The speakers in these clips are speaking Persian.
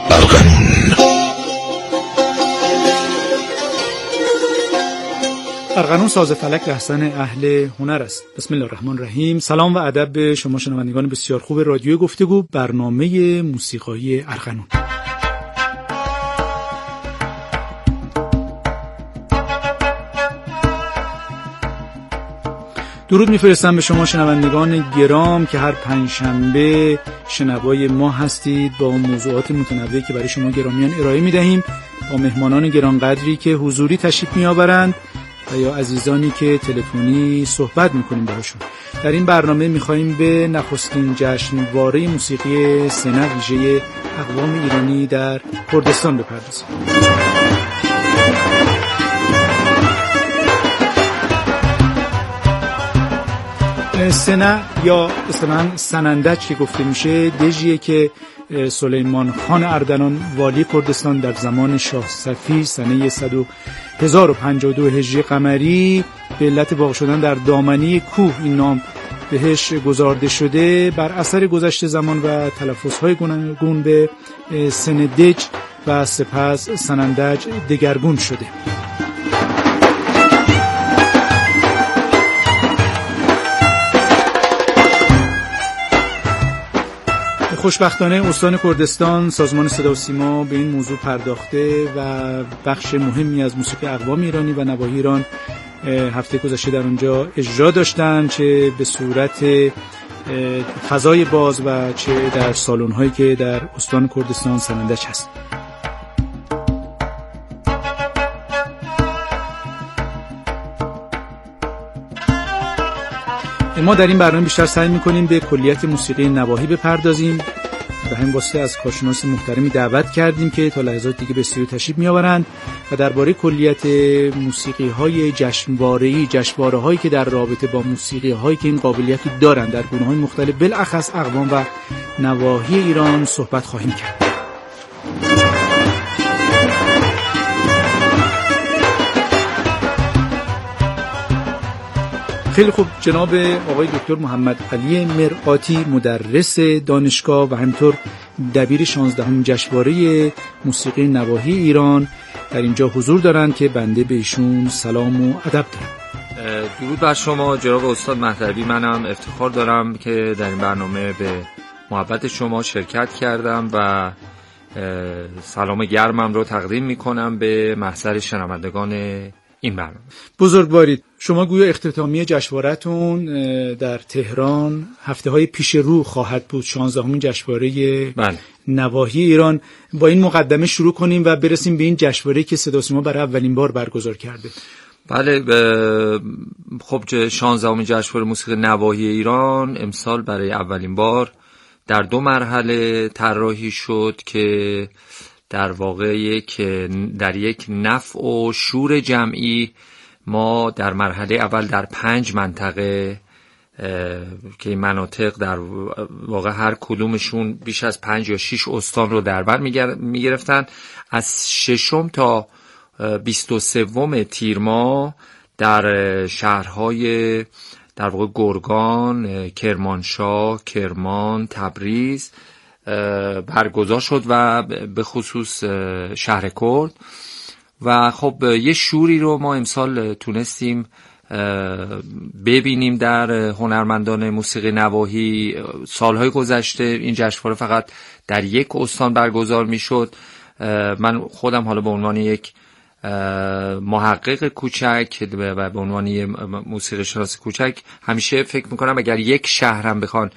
ارغنون ساز فلک رهزن اهل هنر است. بسم الله الرحمن الرحیم. سلام و ادب به شما شنوندگان بسیار خوب رادیو گفتگو، برنامه موسیقایی ارغنون. درود میفرستم به شما شنوندگان گرام که هر پنجشنبه شنوای ما هستید با موضوعات متنوعی که برای شما گرامیان ارائه میدهیم، با مهمانان گرانقدری که حضوری تشریف میآورند و یا عزیزانی که تلفنی صحبت میکنیم باهاشون. در این برنامه میخواییم به نخستین جشنواره موسیقی سنه ویژه اقوام ایرانی در کردستان بپردازیم. سنه یا اصطلاحاً سنندج که گفته میشه دژیه که سلیمان خان اردلان والی کردستان در زمان شاه صفی سنه 1052 هجری قمری به علت واقع شدن در دامنه کوه این نام بهش گذارده شده، بر اثر گذشت زمان و تلفظهای گوناگون به سندج و سپس سنندج دگرگون شده. خوشبختانه استان کردستان سازمان صدا و سیما به این موضوع پرداخته و بخش مهمی از موسیقی اقوام ایرانی و نواحی ایران هفته گذشته در اونجا اجرا داشتن، چه به صورت فضای باز و چه در سالن‌هایی که در استان کردستان سنندج هست. ما در این برنامه بیشتر سعی می‌کنیم به کلیت موسیقی نواحی بپردازیم. به همین واسطه از کارشناس محترمی دعوت کردیم که تا لحظات دیگه به استودیو تشریف می‌آورند و درباره کلیت موسیقی‌های جشنواره‌ای، جشنواره‌هایی که در رابطه با موسیقی‌هایی که این قابلیت دارند در گونه‌های مختلف بالاخص اقوام و نواحی ایران صحبت خواهیم کرد. خیلی خوب، جناب آقای دکتر محمد علی مرآتی مدرس دانشگاه و همینطور دبیر 16 جشنواره موسیقی نواحی ایران در اینجا حضور دارند که بنده به ایشون سلام و ادب دارم. درود بر شما جناب استاد مهدوی. منم افتخار دارم که در این برنامه به محبت شما شرکت کردم و سلام گرمم رو تقدیم میکنم به محضر شنوندگان این برنامه. بزرگوارید. شما گویا اختتامیه جشنواره‌تون در تهران هفته‌های پیش رو خواهد بود، 16مین جشنواره نواحی ایران. با این مقدمه شروع کنیم و برسیم به این جشنواره‌ای که صدا و سیما برای اولین بار برگزار کرده. بله، خب 16مین جشنواره موسیقی نواحی ایران امسال برای اولین بار در 2 مرحله طراحی شد که در واقع در یک نفع و شور جمعی ما در مرحله اول در 5 منطقه که این مناطق در واقع هر کدومشون بیش از 5 یا 6 استان رو در بر میگرفتن، از 6 تا 23 تیر ماه در شهرهای در واقع گرگان، کرمانشاه، کرمان، تبریز برگزار شد و به خصوص شهر کرد. و خب یه شوری رو ما امسال تونستیم ببینیم در هنرمندان موسیقی نواحی. سالهای گذشته این جشنواره فقط در یک استان برگزار میشد. من خودم حالا به عنوان یک محقق کوچک و به عنوان یک موسیقی شناس کوچک همیشه فکر میکنم اگر یک شهر هم بخوان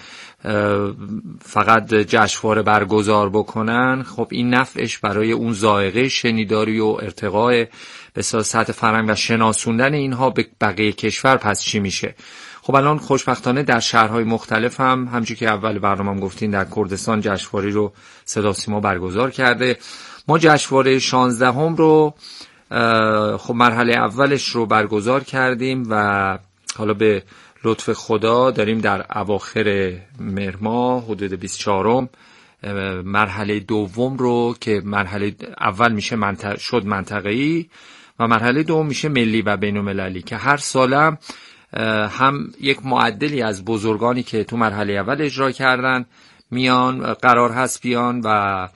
فقط جشنواره برگزار بکنن، خب این نفعش برای اون ذائقه شنیداری و ارتقاء به سطح فرهنگ و شناسوندن اینها به بقیه کشور پس چی میشه. خب الان خوشبختانه در شهرهای مختلف هم همونجوری که اول برنامه‌ام گفتین در کردستان جشنواره رو صدا سیما برگزار کرده. ما جشنواره 16 رو خب مرحله اولش رو برگزار کردیم و حالا به لطف خدا داریم در اواخر مهر ماه حدود 24 مرحله دوم رو که مرحله اول میشه شد منطقه‌ای و مرحله دوم میشه ملی و بین‌المللی که هر سالم هم یک معدلی از بزرگانی که تو مرحله اول اجرا کردن میان قرار هست بیان و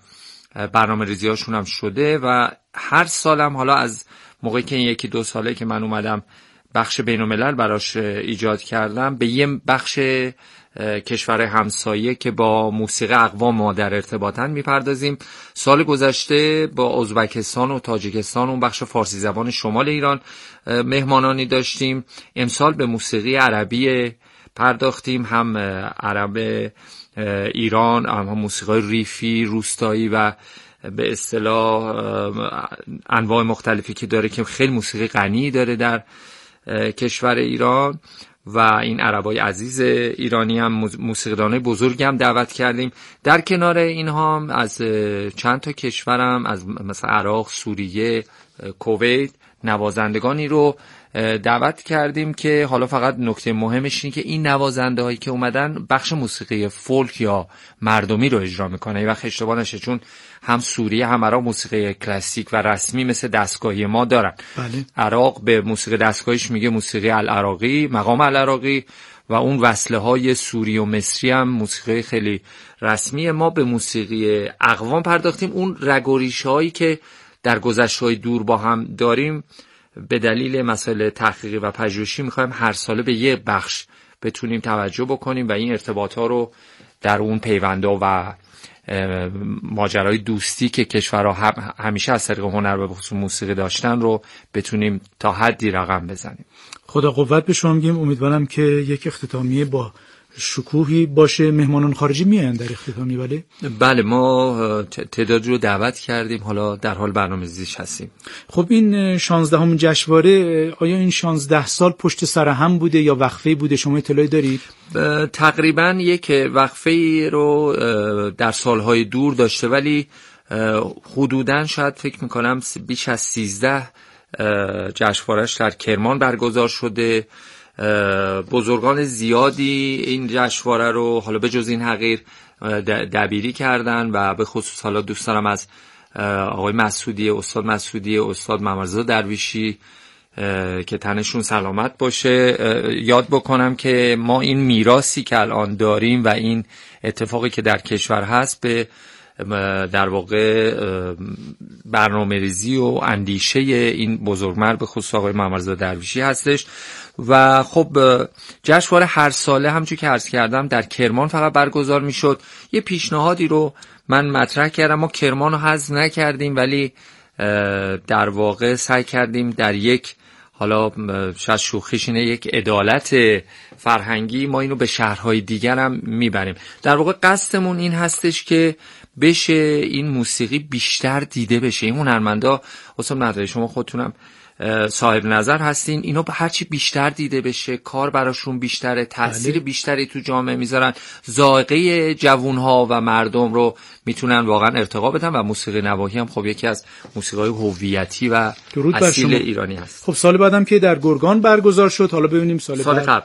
برنامه ریزی هاشون هم شده و هر سالم حالا از موقعی که این 1-2 ساله که من اومدم بخش بین‌الملل براش ایجاد کردم، به یه بخش کشور همسایه که با موسیقی اقوام ما در ارتباطن میپردازیم. سال گذشته با ازبکستان و تاجیکستان اون بخش فارسی زبان شمال ایران مهمانانی داشتیم. امسال به موسیقی عربی پرداختیم، هم عرب ایران، هم موسیقی ریفی، روستایی و به اصطلاح انواع مختلفی که داره که خیلی موسیقی غنی داره در کشور ایران. و این عربای عزیز ایرانی هم موسیقیدانای بزرگی هم دعوت کردیم. در کنار اینها هم از چند تا کشورم، از مثلا عراق، سوریه، کویت نوازندگانی رو دعوت کردیم که حالا فقط نکته مهمش اینه که این نوازنده هایی که اومدن بخش موسیقی فولک یا مردمی رو اجرا میکنه. این وقت اشتباه نشه، چون هم سوریه هم عراق موسیقی کلاسیک و رسمی مثل دستگاهی ما دارن. بله. عراق به موسیقی دستگاهیش میگه موسیقی العراقی، مقام العراقی، و اون وصله های سوری و مصری هم موسیقی خیلی رسمی. ما به موسیقی اقوام پرداختیم. اون رگوریش هایی که در گذشته‌های دور با هم داریم به دلیل مسائل تحقیقی و پژوهشی می‌خوایم هر ساله به یه بخش بتونیم توجه بکنیم و این ارتباطات رو در اون پیوندا و ماجرای دوستی که کشورها همیشه از طریق هنر و خصوص موسیقی داشتن رو بتونیم تا حدی رقم بزنیم. خدا قوت به شما میگیم. امیدوارم که یک اختتامیه با شکوهی باشه. مهمانان خارجی میان در اختتامیه؟ بله ما تعدادی رو دعوت کردیم، حالا در حال برنامه‌ریزیش هستیم. خب این 16 جشنواره، آیا این 16 سال پشت سر هم بوده یا وقفه بوده؟ شما اطلاعی دارید؟ تقریبا یک وقفه رو در سالهای دور داشته، ولی حدوداً شاید فکر میکنم بیش از 13 جشنواره‌اش در کرمان برگزار شده. بزرگان زیادی این جشنواره رو حالا به جز این حقیر دبیری کردن و به خصوص حالا دوست دارم از آقای مسعودی، استاد مسعودی، استاد محمدرضا درویشی که تنشون سلامت باشه یاد بکنم که ما این میراثی که الان داریم و این اتفاقی که در کشور هست به در واقع برنامه‌ریزی و اندیشه این بزرگمرد به خصوص آقای محمدرضا درویشی هستش. و خب جشنواره هر ساله همونجوری که عرض کردم در کرمان فقط برگزار میشد. یه پیشنهادی رو من مطرح کردم، ما کرمان رو حذف نکردیم ولی در واقع سعی کردیم در یک، حالا شاید شوخیش اینه، یک عدالت فرهنگی ما اینو به شهرهای دیگر هم میبریم. در واقع قصدمون این هستش که بشه این موسیقی بیشتر دیده بشه. این هنرمندا اصلا نداره، شما خودتونم صاحب نظر هستین، اینو هرچی بیشتر دیده بشه کار براشون بیشتره، تاثیر بیشتری تو جامعه میذارن، ذائقه جوانها و مردم رو میتونن واقعا ارتقا بدن و موسیقی نواحی هم خب یکی از موسیقی‌های هویتی و اصیل ایرانی هست. خب سال بعدم که در گرگان برگزار شد، حالا ببینیم سال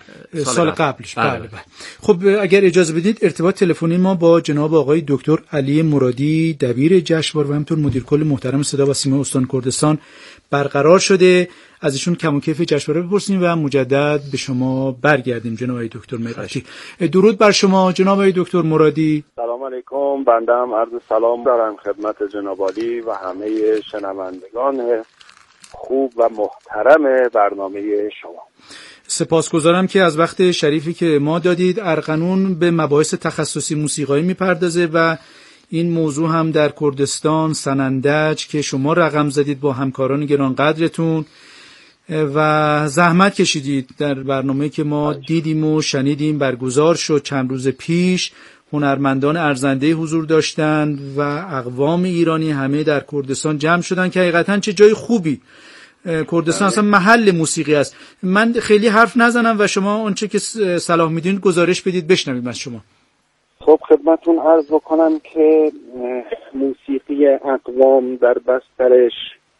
قبلش. بله. خب اگر اجازه بدید ارتباط تلفنی ما با جناب آقای دکتر علی مرادی دبیر جشنواره و همینطور مدیر کل محترم صدا و سیما استان کردستان برقرار شده، از ایشون کم و کیف جشنواره بپرسیم و مجدد به شما برگردیم. جناب آقای دکتر مرادی، درود بر شما. جناب آقای دکتر مرادی، سلام علیکم. بنده هم عرض سلام دارم خدمت جناب عالی و همه شنوندگان خوب و محترم برنامه شما. سپاسگزارم که از وقت شریفی که ما دادید. ارغنون به مباحث تخصصی موسیقایی میپردازه و این موضوع هم در کردستان سنندج که شما رقم زدید با همکاران گرانقدرتون و زحمت کشیدید. در برنامه‌ای که ما دیدیم و شنیدیم برگزار شد چند روز پیش، هنرمندان ارزنده حضور داشتند و اقوام ایرانی همه در کردستان جمع شدن که حقیقتاً چه جای خوبی. کردستان اصلا محل موسیقی است. من خیلی حرف نزنم و شما اونچه که صلاح میدونید گزارش بدید بشنویم از شما. خب خدمتون عرض بکنم که موسیقی اقوام در بسترش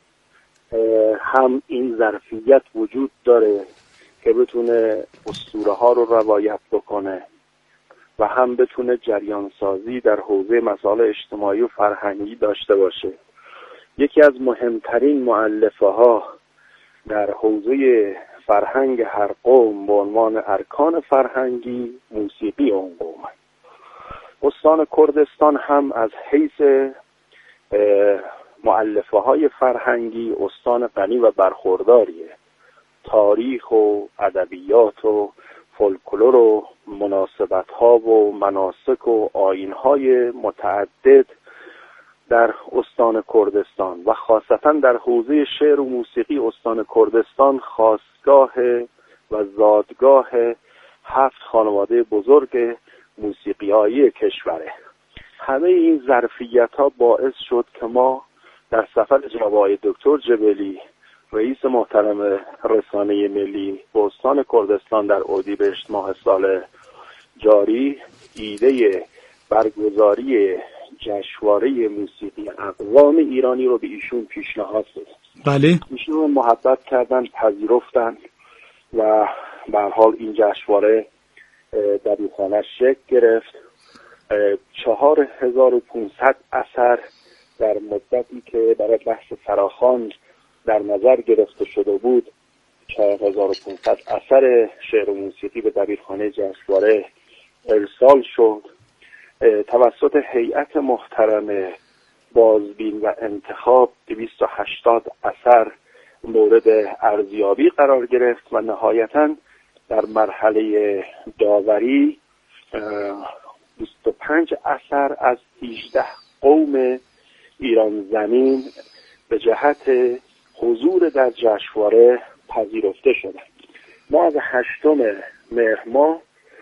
هم این ظرفیت وجود داره که بتونه اسطوره ها رو روایت بکنه و هم بتونه جریان سازی در حوزه مسائل اجتماعی و فرهنگی داشته باشه. یکی از مهمترین مؤلفه ها در حوزه فرهنگ هر قوم به عنوان ارکان فرهنگی موسیقی اون قومه. استان کردستان هم از حیث مؤلفه های فرهنگی استان غنی و برخورداریه. تاریخ و ادبیات و فولکلور و مناسبت ها و مناسک و آیین های متعدد در استان کردستان و خاصتا در حوزه شعر و موسیقی استان کردستان خاستگاه و زادگاه 7 خانواده بزرگ موسیقیایی کشوره. همه این ظرفیت ها باعث شد که ما در سفر جوای دکتر جبلی رئیس محترم رسانه ملی به استان کردستان در اردیبهشت ماه سال جاری ایده برگزاری جشنواره موسیقی اقوام ایرانی رو به ایشون پیشنهاد دادن. بله. ایشون محبت کردن، پذیرفتن و به هر حال این جشنواره در خانه شکل گرفت. 4500 اثر در مدتی که برای بحث فراخوان در نظر گرفته شده بود، 4500 اثر شعر و موسیقی به دبیرخانه جشنواره ارسال شد. توسط هیئت محترم بازبین و انتخاب 280 اثر مورد ارزیابی قرار گرفت و نهایتاً در مرحله داوری 25 اثر از 18 قوم ایران زمین به جهت حضور در جشنواره پذیرفته شدند. ما از 8 مهر ماه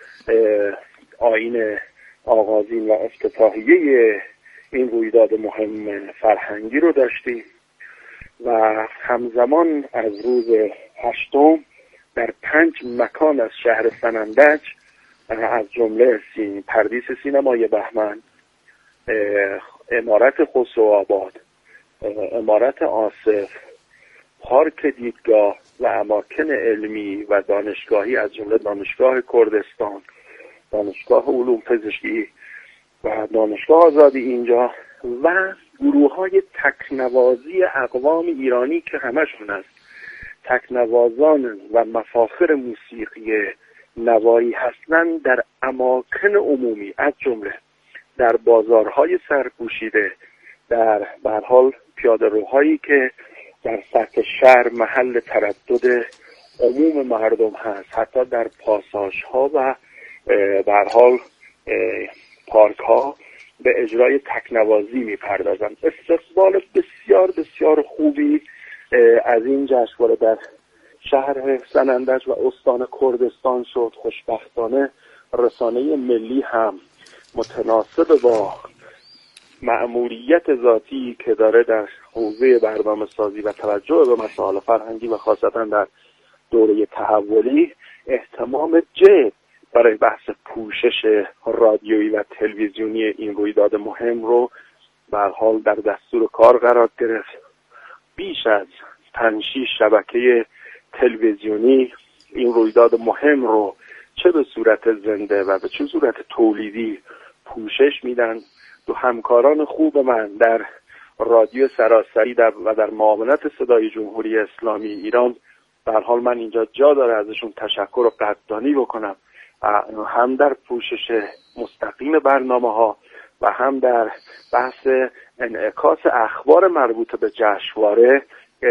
آیین آغازین و افتتاحیه این رویداد مهم فرهنگی رو داشتیم و همزمان از روز 8 در 5 مکان از شهر سنندج از جمله پردیس سینمای بهمن، عمارت خسروآباد، عمارت آصف، پارک دیدگاه و اماکن علمی و دانشگاهی از جمله دانشگاه کردستان، دانشگاه علوم پزشکی و دانشگاه آزادی اینجا و گروه‌های تکنوازی اقوام ایرانی که همشون از تکنوازان و مفاخر موسیقی نوایی هستند در اماکن عمومی از جمله در بازارهای سرپوشیده، در به هر حال پیاده‌روهایی که در سطح شهر محل تردد عموم مردم هست، حتی در پاساژها و به هر حال پارک ها به اجرای تکنوازی می‌پردازند. استقبال بسیار بسیار خوبی از این جشنواره در شهر سنندج و استان کردستان شد. خوشبختانه رسانه ملی هم متناسب با مأموریت ذاتی که داره در حوزه برنامه‌سازی و توجه به مسائل فرهنگی و خاصتا در دوره تحولی اهتمام جدی برای بحث پوشش رادیویی و تلویزیونی این رویداد مهم رو به هر حال در دستور کار قرار گرفت. بیش از 5-6 شبکه تلویزیونی این رویداد مهم رو چه به صورت زنده و به چه صورت تولیدی پوشش میدن. دو همکاران خوب من در رادیو سراسری و در معاونت صدای جمهوری اسلامی ایران به هر حال من اینجا جا داره ازشون تشکر و قدردانی بکنم، هم در پوشش مستقیم برنامه‌ها و هم در بحث انعکاس اخبار مربوط به جشنواره.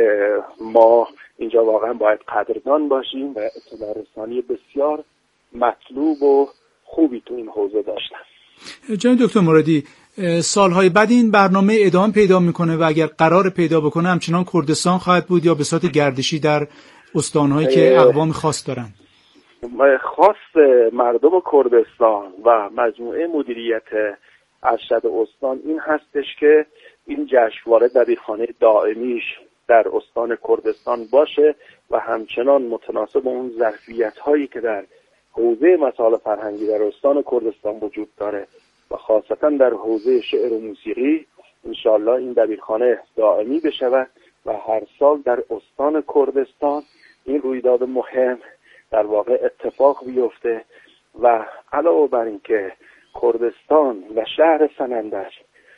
ما اینجا واقعا باید قدردان باشیم و اطلاع رسانی بسیار مطلوب و خوبی تو این حوزه داشتن. جناب دکتر مرادی، سالهای بعد این برنامه ادامه پیدا میکنه و اگر قرار پیدا بکنه همچنان کردستان خواهد بود یا به صورت گردشی در استانهایی که اقوام خاص دارن؟ خواست مردم کردستان و مجموعه مدیریت ارشد استان این هستش که این جشنواره دبیرخانه دائمیش در استان کردستان باشه و همچنان متناسب اون ظرفیت‌هایی که در حوزه مسائل فرهنگی در استان کردستان وجود داره و خاصتا در حوزه شعر و موسیقی انشالله این دبیرخانه دائمی بشود و هر سال در استان کردستان این رویداد مهم در واقع اتفاق بیفته و علاوه بر این که کردستان و شهر سنندج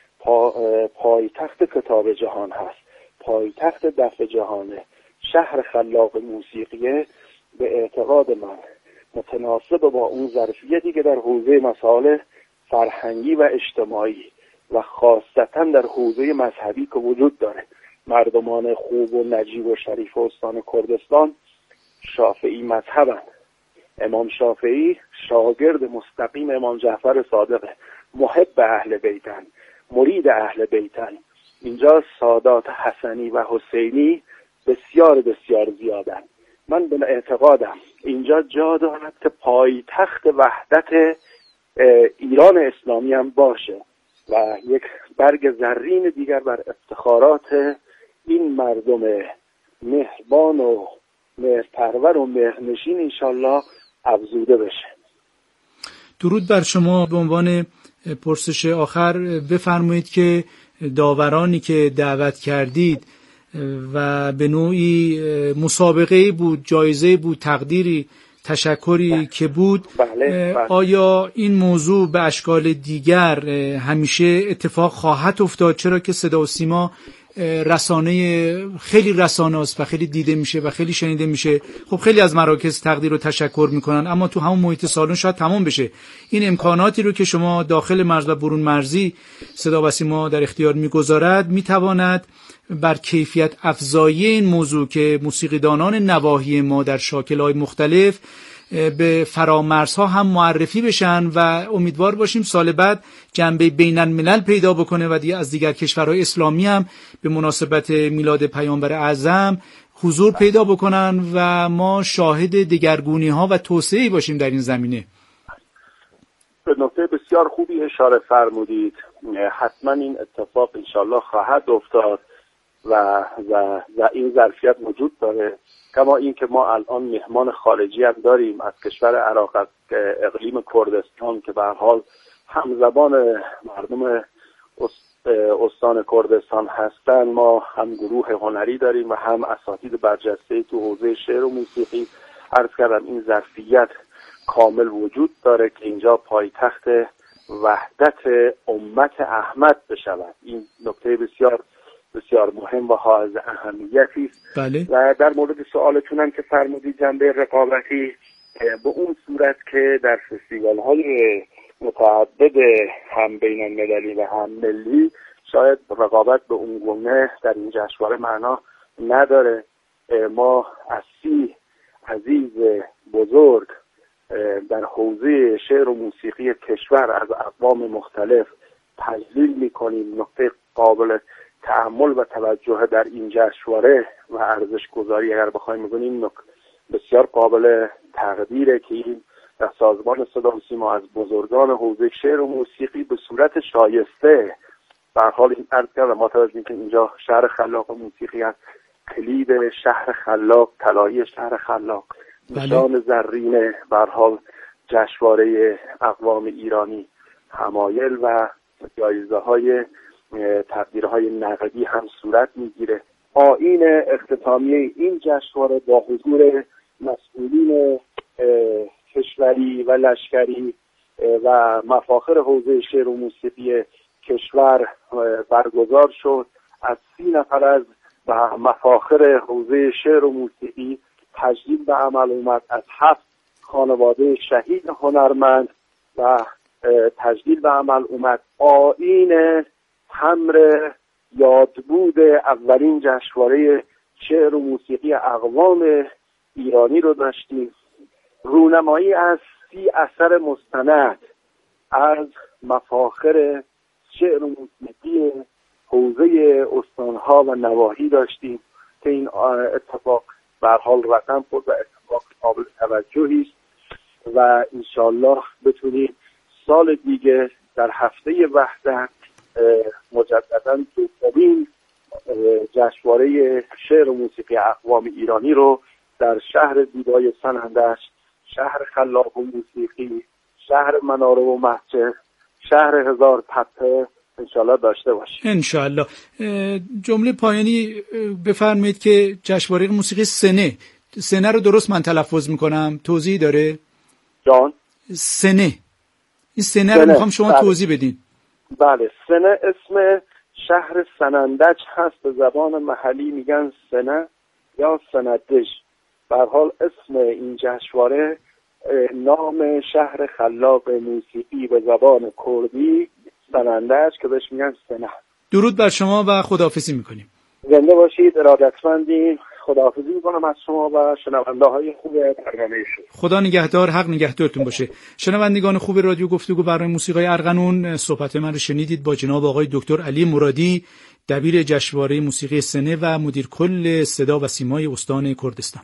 پایتخت کتاب جهان هست، پایتخت دف جهانه، شهر خلاق موسیقیه، به اعتقاد من متناسب با اون ظرفیتی که در حوزه مسائل فرهنگی و اجتماعی و خاصتا در حوزه مذهبی که وجود داره. مردمان خوب و نجیب و شریف استان کردستان شافعی مذهبند. امام شافعی شاگرد مستقیم امام جعفر صادقه، محب اهل بیتن، مرید اهل بیتن. اینجا سادات حسنی و حسینی بسیار بسیار زیادن. من به اعتقادم اینجا جا دارد که پایتخت وحدت ایران اسلامی هم باشه و یک برگ زرین دیگر بر افتخارات این مردم مهربان و مهرپرور و مهرنشین انشالله افزوده بشه. درود بر شما. به عنوان پرسش آخر بفرمایید که داورانی که دعوت کردید و به نوعی مسابقه بود، جایزه بود، تقدیری، تشکری که بود، بله. آیا این موضوع به اشکال دیگر همیشه اتفاق خواهد افتاد؟ چرا که صدا و سیما خیلی رسانه است و خیلی دیده میشه و خیلی شنیده میشه. خب خیلی از مراکز تقدیر و تشکر میکنن، اما تو همون محیط سالن شاید تمام بشه. این امکاناتی رو که شما داخل مرز و برون مرزی صدا و سیما در اختیار میگذارد میتواند بر کیفیت افزایی این موضوع که موسیقیدانان نواحی ما در شاکل‌های مختلف به فرامرزها هم معرفی بشن و امیدوار باشیم سال بعد جنبه بین الملل پیدا بکنه و از دیگر کشورهای اسلامی هم به مناسبت میلاد پیامبر اعظم حضور پیدا بکنن و ما شاهد دگرگونی‌ها و توسعه‌ای باشیم در این زمینه. به نکته بسیار خوبی اشاره فرمودید. حتما این اتفاق انشالله خواهد افتاد و این ظرفیت وجود داره. کما این که ما الان مهمان خارجی هم داریم از کشور عراق، از اقلیم کردستان که به هر حال همزبان مردم استان کردستان هستن. ما هم گروه هنری داریم و هم اساتید برجسته تو حوزه شعر و موسیقی. عرض کردم این ظرفیت کامل وجود داره که اینجا پایتخت وحدت امت احمد بشود. این نکته بسیار بسیار مهم و حائز اهمیتی است. بله. و در مورد سوالتون هم که فرمودید جنبه رقابتی، به اون صورت که در فستیوال‌های متعدد هم بین المللی و هم ملی شاید رقابت به اون گونه در این جشنواره معنا نداره. ما از 30 عزیز بزرگ در حوزه شعر و موسیقی کشور از اقوام مختلف تجلیل می‌کنیم. نقطه قابل تأمل و توجه در این جشنواره و ارزش گذاری اگر بخوایم بگیم بسیار قابل تقدیره که این در سازمان صدا و سیما از بزرگان حوزه شعر و موسیقی به صورت شایسته به هر حال این عرض کردم ما توجه که اینجا شهر خلاق موسیقی است، کلید شهر خلاق، طلایی شهر خلاق، نشان زرین به هر حال جشنواره اقوام ایرانی حمایل و جایزه‌های تقدیرهای نقدی هم صورت میگیره. آیین اختتامیه این جشنواره با حضور مسئولین کشوری و لشکری و مفاخر حوزه شعر و موسیقی کشور برگزار شد. از 30 نفر از مفاخر حوزه شعر و موسیقی تجدید به عمل اومد. از 7 خانواده شهید هنرمند و تجدید به عمل اومد. آیین تمر یادبود اولین جشنواره شعر و موسیقی اقوام ایرانی رو داشتیم. رونمایی از 30 اثر مستند از مفاخر شعر و موسیقی حوزه استانها و نواحی داشتیم که این اتفاق به هر حال رقم خورد و اتفاق قابل توجهی است و انشالله بتونیم سال دیگه در هفته وحدت مجددا دومین جشنواره شعر و موسیقی اقوام ایرانی رو در شهر زیبای سنندشت، شهر خلاق و موسیقی، شهر مناره و مسجد، شهر هزار تپه انشالله داشته باشیم. انشالله. جمله پایانی بفرمایید که جشنواره موسیقی سنه رو درست من تلفظ میکنم، توضیح داره؟ جان؟ سنه. این سنه رو میخوام شما توضیح بدین. بله، سنه اسم شهر سنندج هست، به زبان محلی میگن سنه یا سندج. به هر حال اسم این جشنواره نام شهر خلاق موسیقی به زبان کردی سنندج که بهش میگن سنه. درود بر شما و خداحافظی میکنیم. زنده باشید، ارادتمندیم. خداحافظی میکنم از شما و شنونده های خوب برنامه شما. خدا نگهدار، حق نگهدارتون باشه. شنوندگان خوب رادیو گفتگو برنامه موسیقی ارغنون، صحبت من رو شنیدید با جناب آقای دکتر علی مرادی، دبیر جشنواره موسیقی سنه و مدیر کل صدا و سیمای استان کردستان.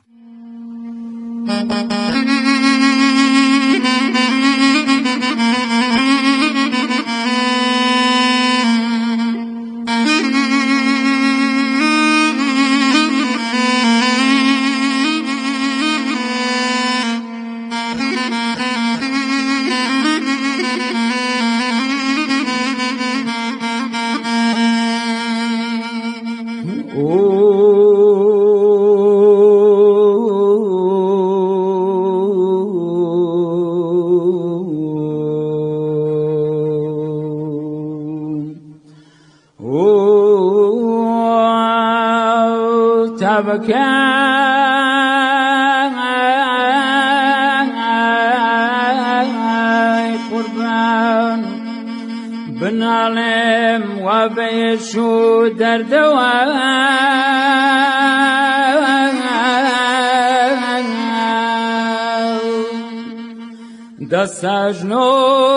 قربان بنالم و بیشو در دوام دست اجنو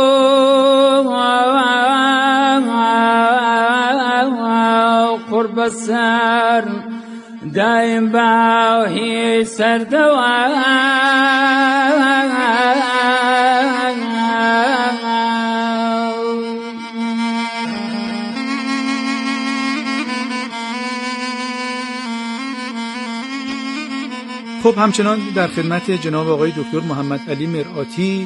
قرب سر دایم باهی سردوام خب همچنان در خدمت جناب آقای دکتر محمد علی مرآتی،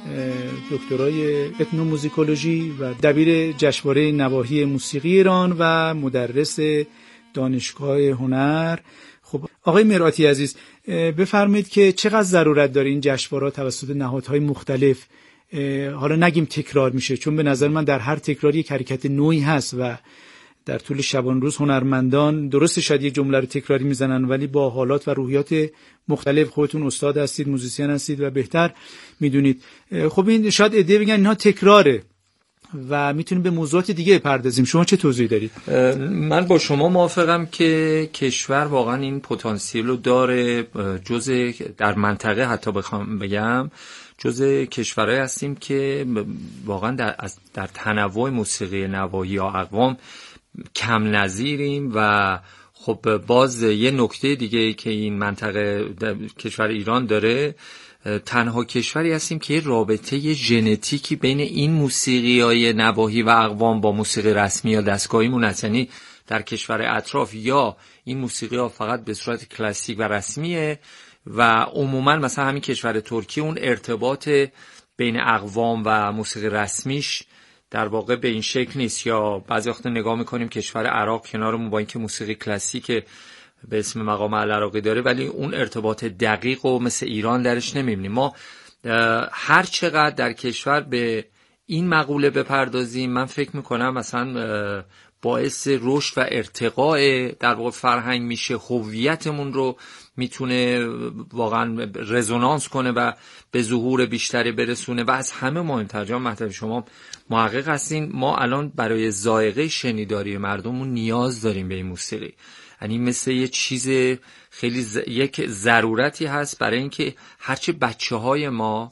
دکترای اتنوموزیکولوژی و دبیر جشنواره نواحی موسیقی ایران و مدرس دانشگاه هنر. خب آقای مرآتی عزیز، بفرمایید که چقدر ضرورت داره این جشنواره توسط نهادهای مختلف، حالا نگیم تکرار میشه، چون به نظر من در هر تکراری یک حرکت نوعی هست و در طول شبان روز هنرمندان درسته شاید یک جمله رو تکراری میزنن ولی با حالات و روحیات مختلف، خودتون استاد هستید، موزیسین هستید و بهتر میدونید. خب این شاید ایده بگن اینها تکراره و میتونیم به موضوعات دیگه بپردازیم. شما چه توضیحی دارید؟ من با شما موافقم که کشور واقعا این پتانسیل رو داره. جزء در منطقه حتی بخوام بگم جزء کشورهایی هستیم که واقعا در تنوع موسیقی نواحی یا اقوام کم نظیریم. و خب باز یه نکته دیگه که این منطقه کشور ایران داره، تنها کشوری هستیم که یه رابطه ژنتیکی بین این موسیقی‌های نواحی و اقوام با موسیقی رسمی یا دستگاهیمون هست. یعنی در کشور اطراف یا این موسیقی‌ها فقط به صورت کلاسیک و رسمیه و عموما مثلا همین کشور ترکیه اون ارتباط بین اقوام و موسیقی رسمیش در واقع به این شکل نیست. یا بعضی وقتا نگاه میکنیم کشور عراق کنارمون با اینکه موسیقی کلاسیک به اسم مقام العراقی داره ولی اون ارتباط دقیق و مثل ایران درش نمیبینیم. ما هر چقدر در کشور به این مقوله بپردازیم من فکر میکنم مثلا باعث رشد و ارتقاء در واقع فرهنگ میشه، هویتمون رو میتونه واقعا رزونانس کنه و به ظهور بیشتری برسونه. و از همه مهمتر، جان مطلب شما محقق هستین، ما الان برای ذائقه شنیداری مردممون نیاز داریم به این موسیقی. یعنی مثل یه چیز خیلی یک ضرورتی هست برای اینکه هرچه بچه‌های ما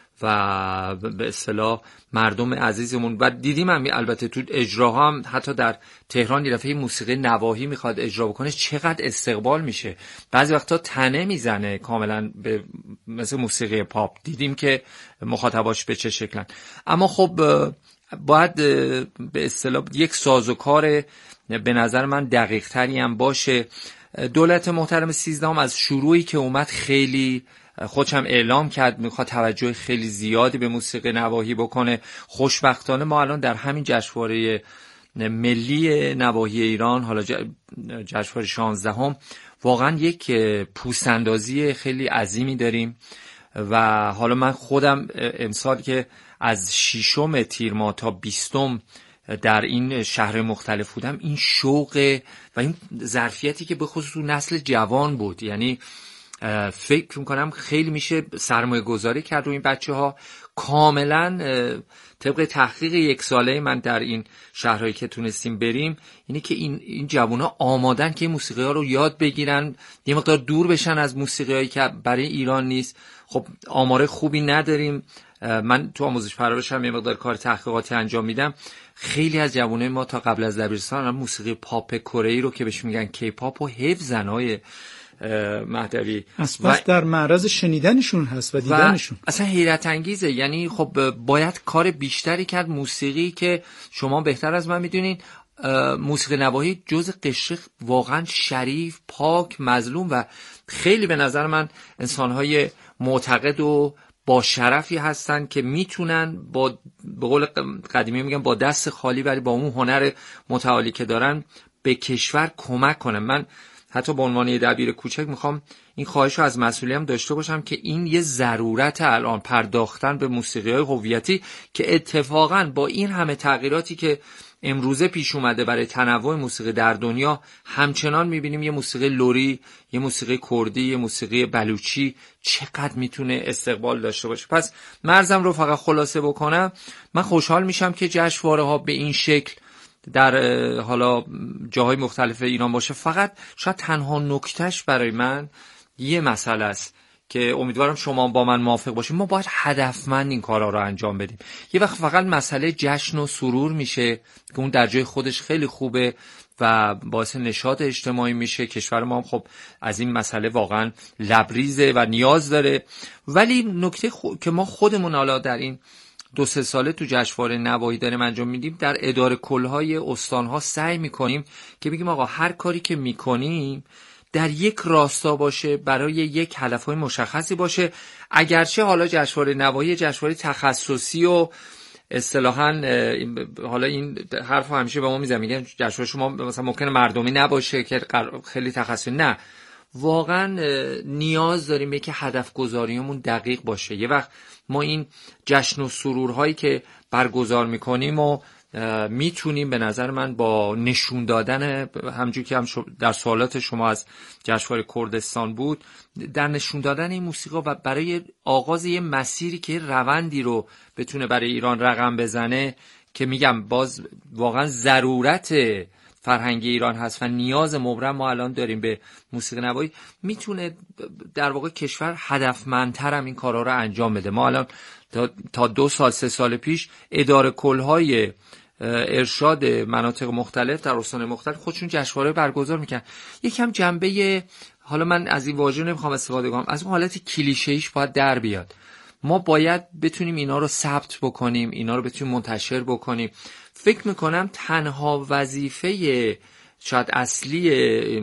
و به اصطلاح مردم عزیزمون و دیدیم هم البته تو اجراها هم حتی در تهران یه دفعه موسیقی نواحی میخواد اجرا بکنه چقدر استقبال میشه. بعضی وقتا تنه میزنه کاملا به مثل موسیقی پاپ، دیدیم که مخاطباش به چه شکلن. اما خب باید به اصطلاح یک سازوکار به نظر من دقیق تری هم باشه. دولت محترم 13 از شروعی که اومد خیلی خودش اعلام کرد میخواد توجه خیلی زیادی به موسیقی نواحی بکنه. خوشبختانه ما الان در همین جشنواره ملی نواحی ایران، حالا جشنواره 16 واقعا یک پوست‌اندازی خیلی عظیمی داریم. و حالا من خودم امسال که از 6 تیر ماه تا 20 در این شهر مختلف بودم، این شوق و این ظرفیتی که به خصوص نسل جوان بود، یعنی فکر میکنم خیلی میشه سرمایه گذاری کرد روی این بچه ها، کاملا طبق تحقیق 1 ساله من در این شهرهایی که تونستیم بریم اینه که این جوونا آمادن که موسیقی ها رو یاد بگیرن، یه مقدار دور بشن از موسیقی هایی که برای ایران نیست. خب آمار خوبی نداریم، من تو آموزش پرورش هم یه مقدار کار تحقیقاتی انجام میدم. خیلی از جوانای ما تا قبل از دبیرستان هم موسیقی پاپ کره‌ای رو که بهش میگن کی پاپ و حفظن های مهدوی، پس در معرض شنیدنشون هست و دیدنشون. اصلا حیرت انگیزه. یعنی خب باید کار بیشتری کرد. موسیقی که شما بهتر از من میدونین موسیقی نواحی جز قشر واقعا شریف، پاک، مظلوم و خیلی به نظر من انسانهای معتقد و با شرفی هستن که میتونن با به قول قدیمی میگن با دست خالی ولی با اون هنر متعالی که دارن به کشور کمک کنن. من حتی به عنوان یه دبیر کوچک میخوام این خواهش رو از مسئولیم داشته باشم که این یه ضرورت الان پرداختن به موسیقی‌های هویتی که اتفاقاً با این همه تغییراتی که امروزه پیش اومده برای تنوع موسیقی در دنیا، همچنان میبینیم یه موسیقی لری، یه موسیقی کردی، یه موسیقی بلوچی چقدر میتونه استقبال داشته باشه. پس مرزم رو فقط خلاصه بکنم، من خوشحال میشم که جشنواره ها به این شکل در حالا جاهای مختلف ایران باشه. فقط شاید تنها نکتهش برای من یه مسئله است که امیدوارم شما با من موافق باشید، ما باید هدفمند این کارا رو انجام بدیم. یه وقت فقط مسئله جشن و سرور میشه که اون در جای خودش خیلی خوبه و باعث نشاط اجتماعی میشه. کشور ما هم خب از این مسئله واقعا لبریزه و نیاز داره. ولی نکته که ما خودمون حالا در این 2-3 ساله تو جشنواره نواحی داریم انجام میدیم، در اداره کلهای استانها سعی میکنیم که بگیم آقا هر کاری که میکنیم در یک راستا باشه، برای یک هدفهای مشخصی باشه. اگرچه حالا جشنواره نواحی جشنواره تخصصی و اصطلاحاً حالا این حرف همیشه به ما میزنن، میگن جشنواره شما مثلا ممکنه مردمی نباشه که خیلی تخصصی. نه، واقعا نیاز داریم که هدف گذاریمون دقیق باشه. یه وقت ما این جشن و سرورهایی که برگزار میکنیم و میتونیم به نظر من با نشون دادن، همونجوری که هم در سوالات شما از جشنواره کردستان بود، در نشون دادن این موسیقی و برای آغاز یه مسیری که روندی رو بتونه برای ایران رقم بزنه، که میگم باز واقعا ضرورت فرهنگ ایران هست و نیاز مبرم ما الان داریم به موسیقی نواحی، میتونه در واقع کشور هدفمندتر هم این کارا رو انجام بده. ما الان تا 2-3 سال پیش اداره کلهای ارشاد مناطق مختلف در استان مختلف خودشون جشنواره برگزار میکنن. یکم جنبه، حالا من از این واژه نمیخوام استفاده کنم، از اون حالت کلیشه‌ایش باید در بیاد. ما باید بتونیم اینا رو ثبت بکنیم، اینا رو بتونیم منتشر بکنیم. فکر میکنم تنها وظیفه شاید اصلی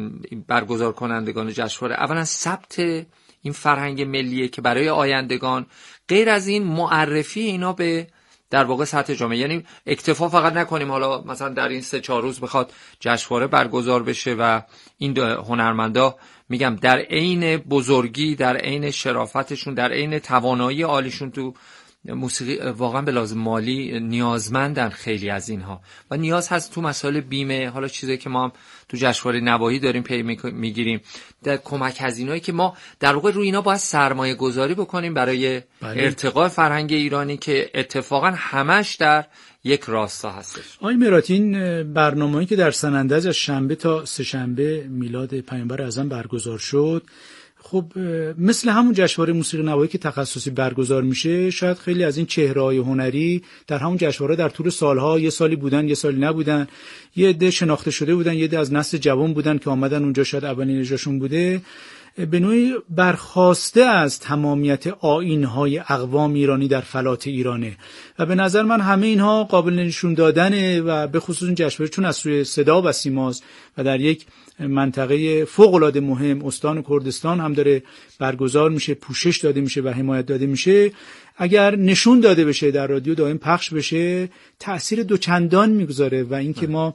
برگزار کنندگان جشنواره اولا ثبت این فرهنگ ملیه که برای آیندگان، غیر از این معرفی اینا به در واقع سطح جامعه. یعنی اکتفا فقط نکنیم حالا مثلا در این 3-4 روز بخواد جشنواره برگزار بشه و این هنرمندا میگم در عین بزرگی، در عین شرافتشون، در عین توانایی عالیشون تو موسیقی واقعا به لازم مالی نیازمندن خیلی از اینها و نیاز هست تو مسائل بیمه، حالا چیزایی که ما هم تو جشنواره نواحی داریم پی میگیریم، در کمک هزینه‌ای که ما در واقع روی اینا باید سرمایه گذاری بکنیم برای ارتقاء فرهنگ ایرانی که اتفاقا همش در یک راستا هستش. آقای میراتی، این برنامه‌ای که در سنندج از شنبه تا سه‌شنبه میلاد پیامبر اعظم برگزار شد، خب مثل همون جشنواره موسیقی نواحی که تخصصی برگزار میشه، شاید خیلی از این چهره‌های هنری در همون جشنواره در طول سالها، یه سالی بودن یه سالی نبودن، یه عده شناخته شده بودن، یه عده از نسل جوان بودن که آمدن اونجا، شاید اولین اجراشون بوده، به نوعی برخاسته از تمامیت آیین‌های اقوام ایرانی در فلات ایرانه و به نظر من همه اینها قابل نشون دادنه و به خصوص این جشنواره چون از سوی صدا و سیماست و در یک منطقه فوق‌العاده مهم استان کردستان هم داره برگزار میشه، پوشش داده میشه و حمایت داده میشه، اگر نشون داده بشه، در رادیو دائم پخش بشه، تأثیر دوچندان میگذاره و اینکه ما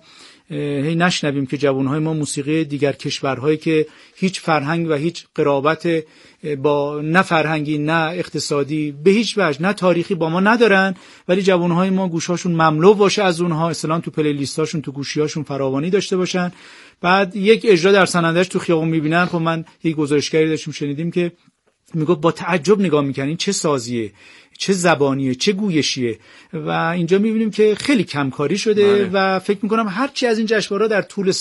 هی نشنویم که جوانهای ما موسیقی دیگر کشورهایی که هیچ فرهنگ و هیچ قرابت با نه فرهنگی نه اقتصادی به هیچ وجه نه تاریخی با ما ندارن، ولی جوانهای ما گوشاشون مملو باشه از اونها، اصلا تو پلی لیستاشون تو گوشیاشون فراوانی داشته باشن. بعد یک اجرا در سنندج تو خیابون میبینن. خب من یک گزارشگری داشتیم شنیدیم که میگفت با تعجب نگاه میکنن این چه سازیه، چه زبانیه، چه گویشیه. و اینجا میبینیم که خیلی کمکاری شده و فکر میکنم هرچی از این جشنواره در طول